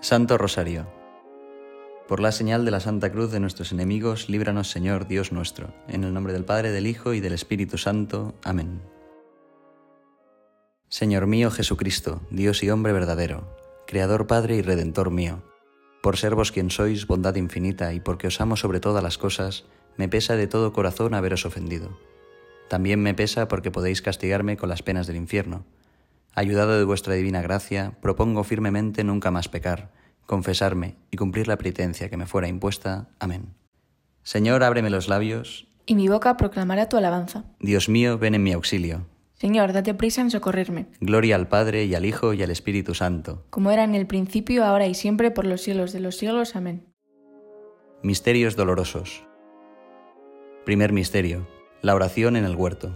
Santo Rosario. Por la señal de la Santa Cruz de nuestros enemigos, líbranos, Señor, Dios nuestro. En el nombre del Padre, del Hijo y del Espíritu Santo. Amén. Señor mío Jesucristo, Dios y hombre verdadero, Creador, Padre y Redentor mío, por ser vos quien sois, bondad infinita, y porque os amo sobre todas las cosas, me pesa de todo corazón haberos ofendido. También me pesa porque podéis castigarme con las penas del infierno. Ayudado de vuestra divina gracia, propongo firmemente nunca más pecar, confesarme y cumplir la penitencia que me fuera impuesta. Amén. Señor, ábreme los labios, y mi boca proclamará tu alabanza. Dios mío, ven en mi auxilio. Señor, date prisa en socorrerme. Gloria al Padre, y al Hijo, y al Espíritu Santo. Como era en el principio, ahora y siempre, por los siglos de los siglos. Amén. Misterios dolorosos. Primer misterio: la oración en el huerto.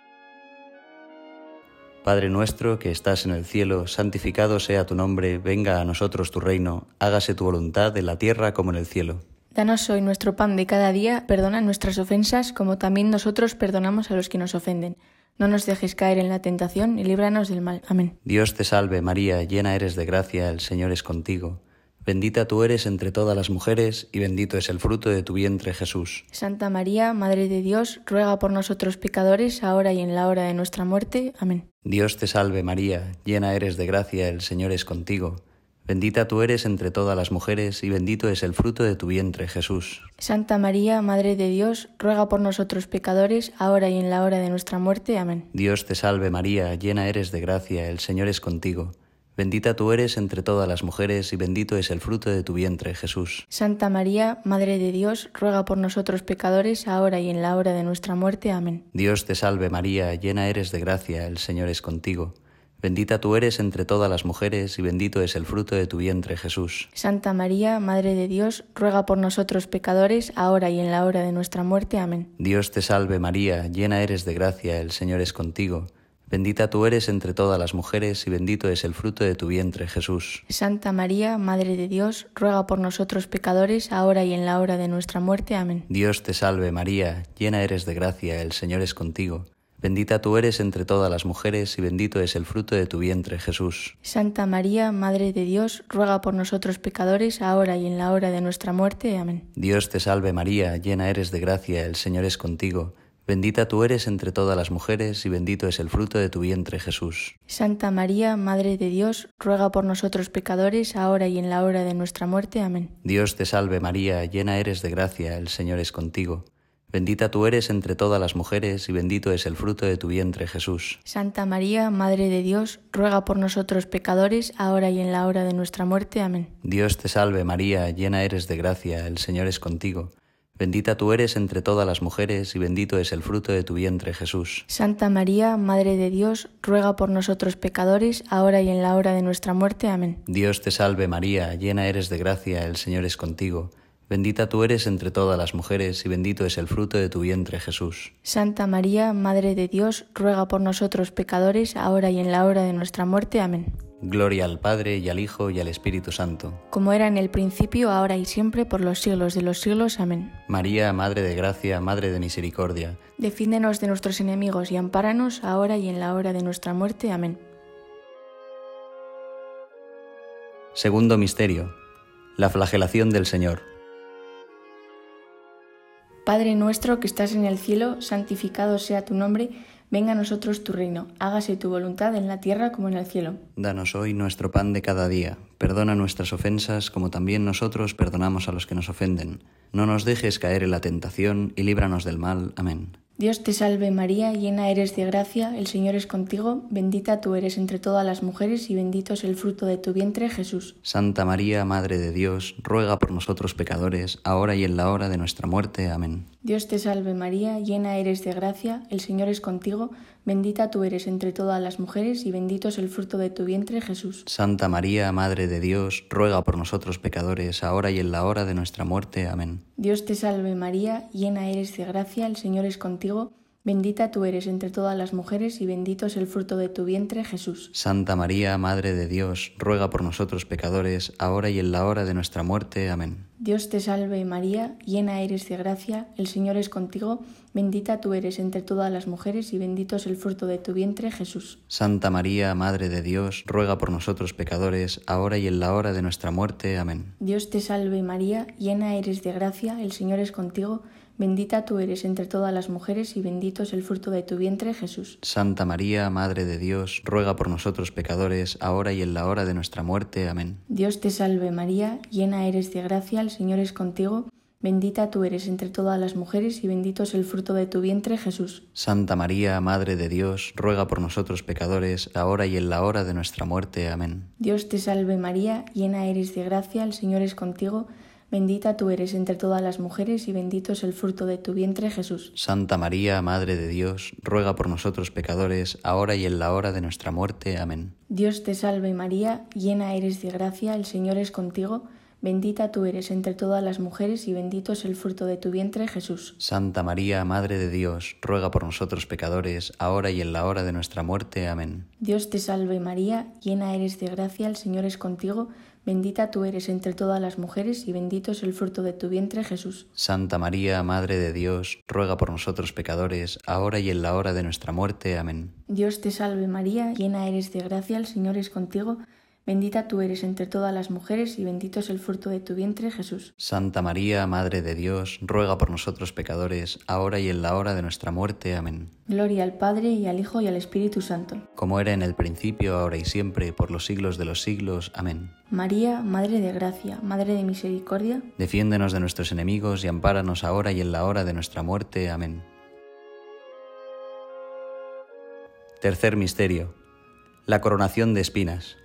Padre nuestro que estás en el cielo, santificado sea tu nombre, venga a nosotros tu reino, hágase tu voluntad en la tierra como en el cielo. Danos hoy nuestro pan de cada día, perdona nuestras ofensas, como también nosotros perdonamos a los que nos ofenden. No nos dejes caer en la tentación y líbranos del mal. Amén. Dios te salve María, llena eres de gracia, el Señor es contigo. Bendita tú eres entre todas las mujeres, y bendito es el fruto de tu vientre, Jesús. Santa María, Madre de Dios, ruega por nosotros pecadores, ahora y en la hora de nuestra muerte. Amén. Dios te salve María, llena eres de gracia, el Señor es contigo. Bendita tú eres entre todas las mujeres, y bendito es el fruto de tu vientre, Jesús. Santa María, Madre de Dios, ruega por nosotros pecadores, ahora y en la hora de nuestra muerte. Amén. Dios te salve María, llena eres de gracia, el Señor es contigo. Bendita tú eres entre todas las mujeres, y bendito es el fruto de tu vientre, Jesús. Santa María, Madre de Dios, ruega por nosotros pecadores, ahora y en la hora de nuestra muerte. Amén. Dios te salve María, llena eres de gracia, el Señor es contigo. Bendita tú eres entre todas las mujeres, y bendito es el fruto de tu vientre, Jesús. Santa María, Madre de Dios, ruega por nosotros pecadores, ahora y en la hora de nuestra muerte. Amén. Dios te salve María, llena eres de gracia, el Señor es contigo. Bendita tú eres entre todas las mujeres, y bendito es el fruto de tu vientre, Jesús. Santa María, Madre de Dios, ruega por nosotros pecadores, ahora y en la hora de nuestra muerte. Amén. Dios te salve María, llena eres de gracia, el Señor es contigo. Bendita tú eres entre todas las mujeres, y bendito es el fruto de tu vientre, Jesús. Santa María, Madre de Dios, ruega por nosotros pecadores, ahora y en la hora de nuestra muerte. Amén. Dios te salve María, llena eres de gracia, el Señor es contigo. Bendita tú eres entre todas las mujeres, y bendito es el fruto de tu vientre, Jesús. Santa María, Madre de Dios, ruega por nosotros pecadores, ahora y en la hora de nuestra muerte. Amén. Dios te salve María, llena eres de gracia, el Señor es contigo. Bendita tú eres entre todas las mujeres, y bendito es el fruto de tu vientre, Jesús. Santa María, Madre de Dios, ruega por nosotros pecadores, ahora y en la hora de nuestra muerte. Amén. Dios te salve María, llena eres de gracia, el Señor es contigo. Bendita tú eres entre todas las mujeres, y bendito es el fruto de tu vientre, Jesús. Santa María, Madre de Dios, ruega por nosotros pecadores, ahora y en la hora de nuestra muerte. Amén. Dios te salve María, llena eres de gracia, el Señor es contigo. Bendita tú eres entre todas las mujeres, y bendito es el fruto de tu vientre, Jesús. Santa María, Madre de Dios, ruega por nosotros pecadores, ahora y en la hora de nuestra muerte. Amén. Gloria al Padre, y al Hijo, y al Espíritu Santo. Como era en el principio, ahora y siempre, por los siglos de los siglos. Amén. María, Madre de gracia, Madre de misericordia, defiéndenos de nuestros enemigos y ampáranos, ahora y en la hora de nuestra muerte. Amén. Segundo misterio: la flagelación del Señor. Padre nuestro que estás en el cielo, santificado sea tu nombre, venga a nosotros tu reino, hágase tu voluntad en la tierra como en el cielo. Danos hoy nuestro pan de cada día, perdona nuestras ofensas como también nosotros perdonamos a los que nos ofenden. No nos dejes caer en la tentación y líbranos del mal. Amén. Dios te salve María, llena eres de gracia, el Señor es contigo, bendita tú eres entre todas las mujeres y bendito es el fruto de tu vientre, Jesús. Santa María, Madre de Dios, ruega por nosotros pecadores, ahora y en la hora de nuestra muerte. Amén. Dios te salve María, llena eres de gracia, el Señor es contigo, bendita tú eres entre todas las mujeres y bendito es el fruto de tu vientre, Jesús. Santa María, Madre de Dios, ruega por nosotros pecadores, ahora y en la hora de nuestra muerte. Amén. Dios te salve María, llena eres de gracia, el Señor es contigo, bendita tú eres entre todas las mujeres y bendito es el fruto de tu vientre, Jesús. Santa María, Madre de Dios, ruega por nosotros pecadores, ahora y en la hora de nuestra muerte. Amén. Dios te salve María, llena eres de gracia, el Señor es contigo, bendita tú eres entre todas las mujeres y bendito es el fruto de tu vientre, Jesús. Santa María, Madre de Dios, ruega por nosotros pecadores, ahora y en la hora de nuestra muerte. Amén. Dios te salve María, llena eres de gracia, el Señor es contigo, bendita tú eres entre todas las mujeres y bendito es el fruto de tu vientre, Jesús. Santa María, Madre de Dios, ruega por nosotros pecadores, ahora y en la hora de nuestra muerte. Amén. Dios te salve María, llena eres de gracia, el Señor es contigo, bendita tú eres entre todas las mujeres y bendito es el fruto de tu vientre, Jesús. Santa María, Madre de Dios, ruega por nosotros pecadores, ahora y en la hora de nuestra muerte. Amén. Dios te salve María, llena eres de gracia, el Señor es contigo, bendita tú eres entre todas las mujeres y bendito es el fruto de tu vientre, Jesús. Santa María, Madre de Dios, ruega por nosotros pecadores, ahora y en la hora de nuestra muerte. Amén. Dios te salve María, llena eres de gracia, el Señor es contigo, bendita tú eres entre todas las mujeres y bendito es el fruto de tu vientre, Jesús. Santa María, Madre de Dios, ruega por nosotros pecadores, ahora y en la hora de nuestra muerte. Amén. Dios te salve María, llena eres de gracia, el Señor es contigo, bendita tú eres entre todas las mujeres y bendito es el fruto de tu vientre, Jesús. Santa María, Madre de Dios, ruega por nosotros pecadores, ahora y en la hora de nuestra muerte. Amén. Dios te salve María, llena eres de gracia, el Señor es contigo, bendita tú eres entre todas las mujeres y bendito es el fruto de tu vientre, Jesús. Santa María, Madre de Dios, ruega por nosotros pecadores, ahora y en la hora de nuestra muerte. Amén. Gloria al Padre, y al Hijo, y al Espíritu Santo. Como era en el principio, ahora y siempre, por los siglos de los siglos. Amén. María, Madre de Gracia, Madre de Misericordia, Defiéndenos de nuestros enemigos y ampáranos ahora y en la hora de nuestra muerte. Amén. Tercer misterio: la coronación de espinas.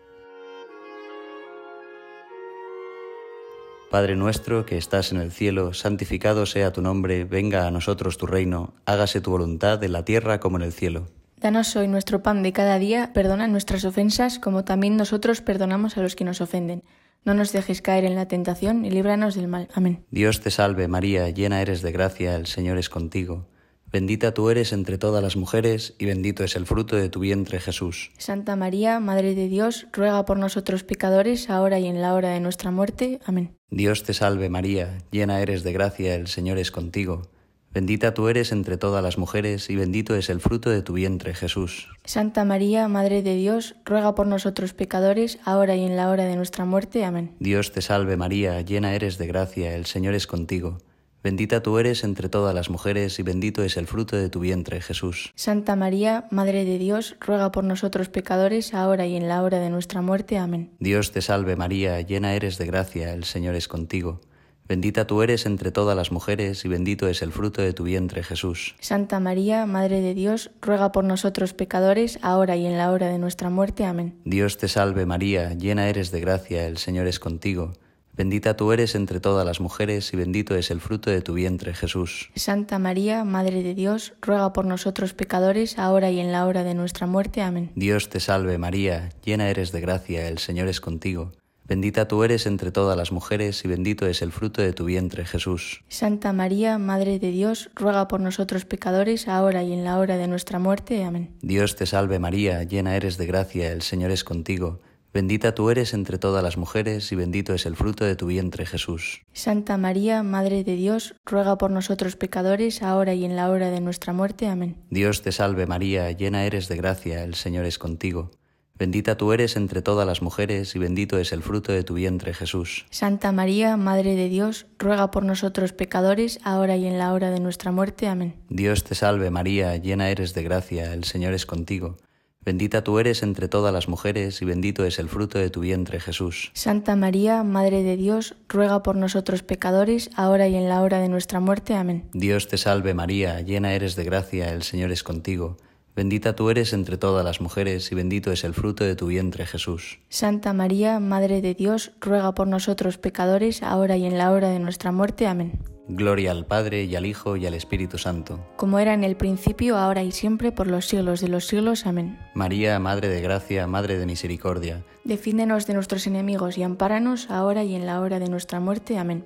Padre nuestro que estás en el cielo, santificado sea tu nombre, venga a nosotros tu reino, hágase tu voluntad en la tierra como en el cielo. Danos hoy nuestro pan de cada día, perdona nuestras ofensas como también nosotros perdonamos a los que nos ofenden. No nos dejes caer en la tentación y líbranos del mal. Amén. Dios te salve María, llena eres de gracia, el Señor es contigo. Bendita tú eres entre todas las mujeres y bendito es el fruto de tu vientre, Jesús. Santa María, Madre de Dios, ruega por nosotros pecadores, ahora y en la hora de nuestra muerte. Amén. Dios te salve María, llena eres de gracia, el Señor es contigo. Bendita tú eres entre todas las mujeres y bendito es el fruto de tu vientre, Jesús. Santa María, Madre de Dios, ruega por nosotros pecadores, ahora y en la hora de nuestra muerte. Amén. Dios te salve María, llena eres de gracia, el Señor es contigo. Bendita tú eres entre todas las mujeres y bendito es el fruto de tu vientre, Jesús. Santa María, Madre de Dios, ruega por nosotros pecadores, ahora y en la hora de nuestra muerte. Amén. Dios te salve María, llena eres de gracia, el Señor es contigo. Bendita tú eres entre todas las mujeres y bendito es el fruto de tu vientre, Jesús. Santa María, Madre de Dios, ruega por nosotros pecadores, ahora y en la hora de nuestra muerte. Amén. Dios te salve María, llena eres de gracia, el Señor es contigo. Bendita tú eres entre todas las mujeres y bendito es el fruto de tu vientre, Jesús. Santa María, Madre de Dios, ruega por nosotros pecadores, ahora y en la hora de nuestra muerte. Amén. Dios te salve María, llena eres de gracia, el Señor es contigo. Bendita tú eres entre todas las mujeres y bendito es el fruto de tu vientre, Jesús. Santa María, Madre de Dios, ruega por nosotros pecadores, ahora y en la hora de nuestra muerte. Amén. Dios te salve María, llena eres de gracia, el Señor es contigo. Bendita tú eres entre todas las mujeres y bendito es el fruto de tu vientre, Jesús. Santa María, Madre de Dios, ruega por nosotros pecadores, ahora y en la hora de nuestra muerte. Amén. Dios te salve María, llena eres de gracia, el Señor es contigo. Bendita tú eres entre todas las mujeres y bendito es el fruto de tu vientre, Jesús. Santa María, Madre de Dios, ruega por nosotros pecadores, ahora y en la hora de nuestra muerte. Amén. Dios te salve María, llena eres de gracia, el Señor es contigo. Bendita tú eres entre todas las mujeres y bendito es el fruto de tu vientre, Jesús. Santa María, Madre de Dios, ruega por nosotros pecadores, ahora y en la hora de nuestra muerte. Amén. Dios te salve María, llena eres de gracia, el Señor es contigo. Bendita tú eres entre todas las mujeres y bendito es el fruto de tu vientre, Jesús. Santa María, Madre de Dios, ruega por nosotros pecadores, ahora y en la hora de nuestra muerte. Amén. Gloria al Padre, y al Hijo, y al Espíritu Santo. Como era en el principio, ahora y siempre, por los siglos de los siglos. Amén. María, Madre de Gracia, Madre de Misericordia. Defiéndenos de nuestros enemigos y ampáranos, ahora y en la hora de nuestra muerte. Amén.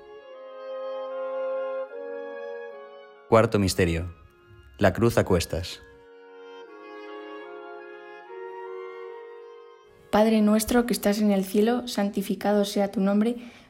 Cuarto misterio: la cruz a cuestas. Padre nuestro que estás en el cielo, santificado sea tu nombre.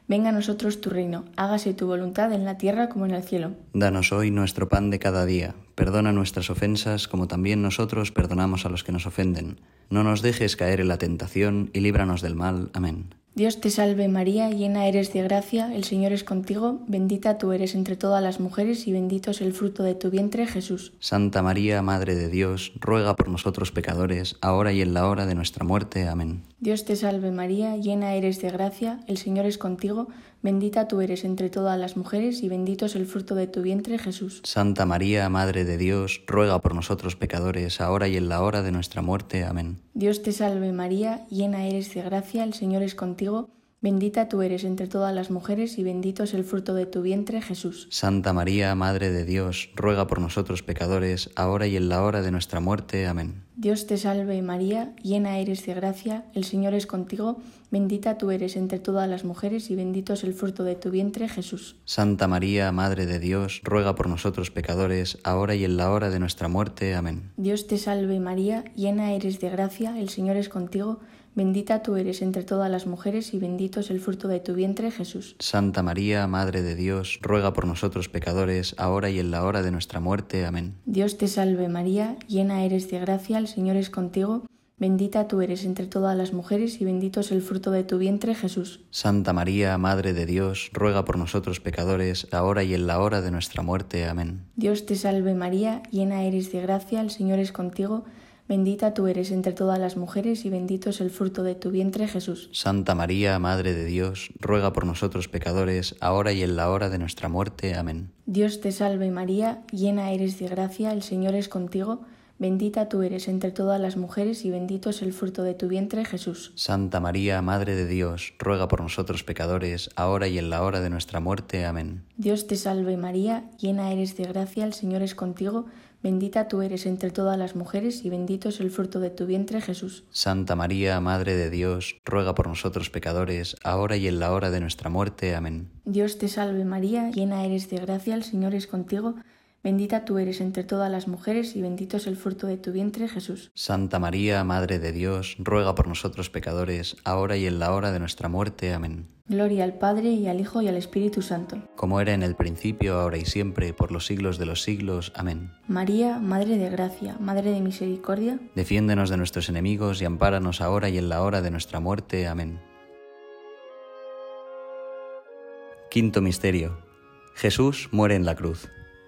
Venga a nosotros tu reino, hágase tu voluntad en la tierra como en el cielo. Danos hoy nuestro pan de cada día. Perdona nuestras ofensas como también nosotros perdonamos a los que nos ofenden. No nos dejes caer en la tentación y líbranos del mal. Amén. Dios te salve María, llena eres de gracia, el Señor es contigo, bendita tú eres entre todas las mujeres y bendito es el fruto de tu vientre, Jesús. Santa María, Madre de Dios, ruega por nosotros pecadores, ahora y en la hora de nuestra muerte. Amén. Dios te salve María, llena eres de gracia, el Señor es contigo, bendita tú eres entre todas las mujeres y bendito es el fruto de tu vientre, Jesús. Santa María, Madre de Dios, ruega por nosotros pecadores, ahora y en la hora de nuestra muerte. Amén. Dios te salve María, llena eres de gracia, el Señor es contigo, bendita tú eres entre todas las mujeres y bendito es el fruto de tu vientre, Jesús. Santa María, Madre de Dios, ruega por nosotros pecadores, ahora y en la hora de nuestra muerte. Amén. Dios te salve María, llena eres de gracia, el Señor es contigo, bendita tú eres entre todas las mujeres y bendito es el fruto de tu vientre, Jesús. Santa María, Madre de Dios, ruega por nosotros pecadores, ahora y en la hora de nuestra muerte. Amén. Dios te salve María, llena eres de gracia, el Señor es contigo, bendita tú eres entre todas las mujeres y bendito es el fruto de tu vientre, Jesús. Santa María, Madre de Dios, ruega por nosotros pecadores, ahora y en la hora de nuestra muerte. Amén. Dios te salve María, llena eres de gracia, el Señor es contigo, bendita tú eres entre todas las mujeres y bendito es el fruto de tu vientre, Jesús. Santa María, Madre de Dios, ruega por nosotros pecadores, ahora y en la hora de nuestra muerte. Amén. Dios te salve María, llena eres de gracia, el Señor es contigo, bendita tú eres entre todas las mujeres y bendito es el fruto de tu vientre, Jesús. Santa María, Madre de Dios, ruega por nosotros pecadores, ahora y en la hora de nuestra muerte. Amén. Dios te salve María, llena eres de gracia, el Señor es contigo, bendita tú eres entre todas las mujeres y bendito es el fruto de tu vientre, Jesús. Santa María, Madre de Dios, ruega por nosotros pecadores, ahora y en la hora de nuestra muerte. Amén. Dios te salve María, llena eres de gracia, el Señor es contigo, bendita tú eres entre todas las mujeres y bendito es el fruto de tu vientre, Jesús. Santa María, Madre de Dios, ruega por nosotros pecadores, ahora y en la hora de nuestra muerte. Amén. Dios te salve María, llena eres de gracia, el Señor es contigo, bendita tú eres entre todas las mujeres y bendito es el fruto de tu vientre, Jesús. Santa María, Madre de Dios, ruega por nosotros pecadores, ahora y en la hora de nuestra muerte. Amén. Gloria al Padre, y al Hijo, y al Espíritu Santo. Como era en el principio, ahora y siempre, por los siglos de los siglos. Amén. María, Madre de Gracia, Madre de Misericordia, Defiéndenos de nuestros enemigos y ampáranos ahora y en la hora de nuestra muerte. Amén. Quinto misterio. Jesús muere en la cruz.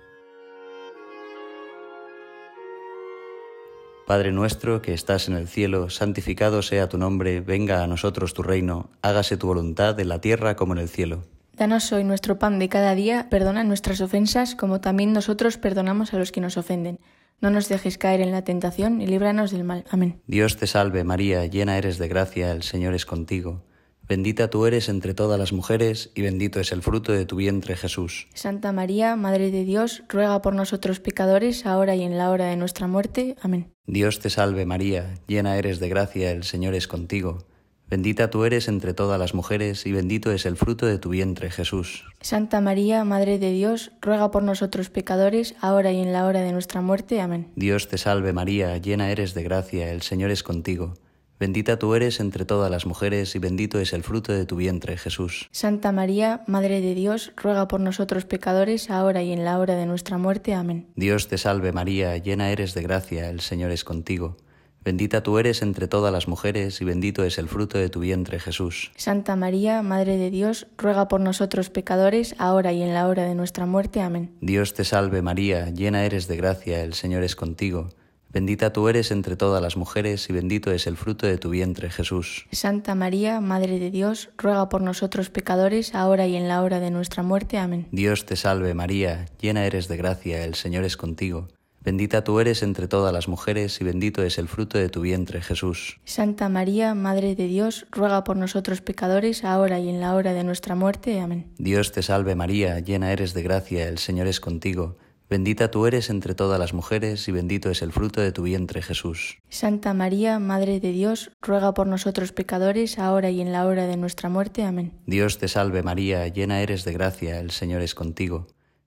Padre nuestro que estás en el cielo, santificado sea tu nombre, venga a nosotros tu reino, hágase tu voluntad en la tierra como en el cielo. Danos hoy nuestro pan de cada día, perdona nuestras ofensas como también nosotros perdonamos a los que nos ofenden. No nos dejes caer en la tentación y líbranos del mal. Amén. Dios te salve María, llena eres de gracia, el Señor es contigo. Bendita tú eres entre todas las mujeres y bendito es el fruto de tu vientre, Jesús. Santa María, Madre de Dios, ruega por nosotros pecadores, ahora y en la hora de nuestra muerte. Amén. Dios te salve María, llena eres de gracia, el Señor es contigo. Bendita tú eres entre todas las mujeres y bendito es el fruto de tu vientre, Jesús. Santa María, Madre de Dios, ruega por nosotros pecadores, ahora y en la hora de nuestra muerte. Amén. Dios te salve María, llena eres de gracia, el Señor es contigo. Bendita tú eres entre todas las mujeres y bendito es el fruto de tu vientre, Jesús. Santa María, Madre de Dios, ruega por nosotros pecadores, ahora y en la hora de nuestra muerte. Amén. Dios te salve María, llena eres de gracia, el Señor es contigo. Bendita tú eres entre todas las mujeres y bendito es el fruto de tu vientre, Jesús. Santa María, Madre de Dios, ruega por nosotros pecadores, ahora y en la hora de nuestra muerte. Amén. Dios te salve María, llena eres de gracia, el Señor es contigo. Bendita tú eres entre todas las mujeres y bendito es el fruto de tu vientre, Jesús. Santa María, Madre de Dios, ruega por nosotros pecadores, ahora y en la hora de nuestra muerte. Amén. Dios te salve María, llena eres de gracia, el Señor es contigo. Bendita tú eres entre todas las mujeres y bendito es el fruto de tu vientre, Jesús. Santa María, Madre de Dios, ruega por nosotros pecadores, ahora y en la hora de nuestra muerte. Amén. Dios te salve María, llena eres de gracia, el Señor es contigo. Bendita tú eres entre todas las mujeres y bendito es el fruto de tu vientre, Jesús. Santa María, Madre de Dios, ruega por nosotros pecadores, ahora y en la hora de nuestra muerte. Amén. Dios te salve María, llena eres de gracia, el Señor es contigo.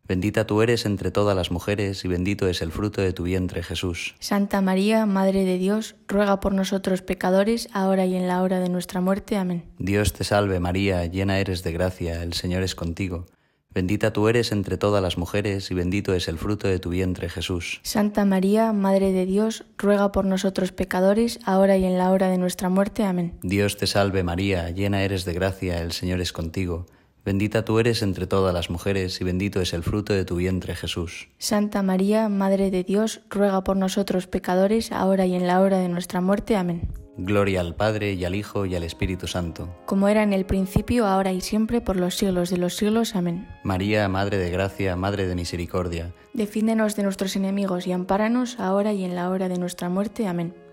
Bendita tú eres entre todas las mujeres y bendito es el fruto de tu vientre, Jesús. Santa María, Madre de Dios, ruega por nosotros pecadores, ahora y en la hora de nuestra muerte. Amén. Dios te salve María, llena eres de gracia, el Señor es contigo. Bendita tú eres entre todas las mujeres y bendito es el fruto de tu vientre, Jesús. Santa María, Madre de Dios, ruega por nosotros pecadores, ahora y en la hora de nuestra muerte. Amén. Dios te salve María, llena eres de gracia, el Señor es contigo. Bendita tú eres entre todas las mujeres y bendito es el fruto de tu vientre, Jesús. Santa María, Madre de Dios, ruega por nosotros pecadores, ahora y en la hora de nuestra muerte. Amén. Gloria al Padre, y al Hijo, y al Espíritu Santo. Como era en el principio, ahora y siempre, por los siglos de los siglos. Amén. María, Madre de Gracia, Madre de Misericordia. Defiéndenos de nuestros enemigos y ampáranos, ahora y en la hora de nuestra muerte. Amén.